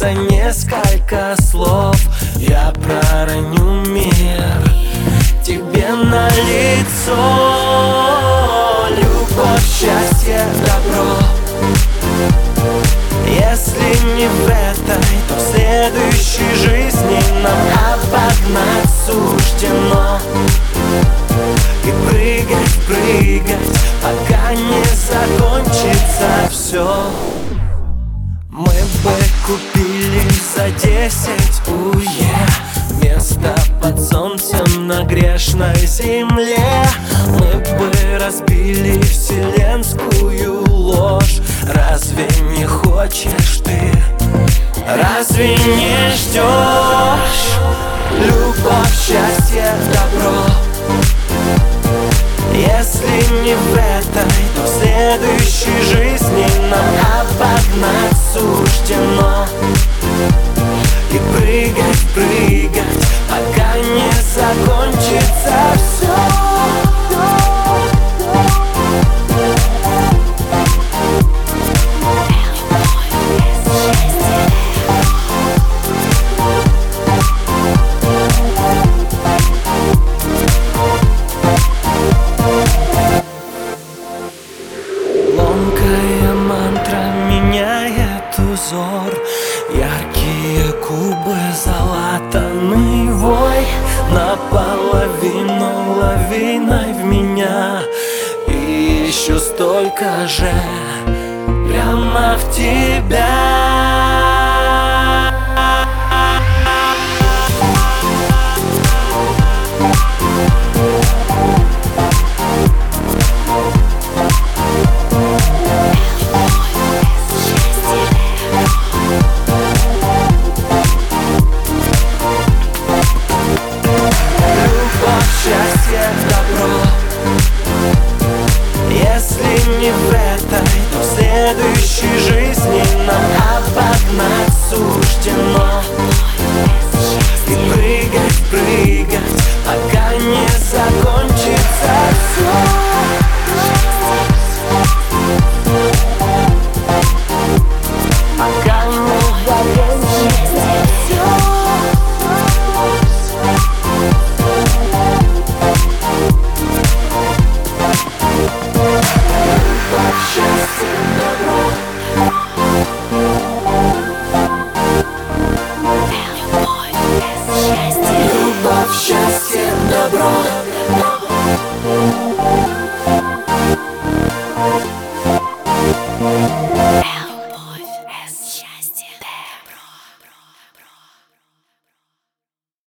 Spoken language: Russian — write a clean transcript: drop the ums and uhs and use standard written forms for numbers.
просто несколько слов я пророню мир тебе на лицо. Любовь, счастье, добро. Если не в этой, то в следующей жизни нам обогнать суждено. И прыгать, прыгать, пока не закончится все. Мы бы купили за 10 место под солнцем на грешной земле. Мы бы разбили вселенскую ложь. Разве не хочешь ты? Разве не ждешь? Любовь, счастье, добро. Если не в этой, то в следующей жизни нам обогнать суждено. И прыгать, прыгать, пока не закончится все. Ломкая мантра меняет узор. Яркие кубы, залатанный вой. Наполовину лавиной в меня. И еще столько же прямо в тебя.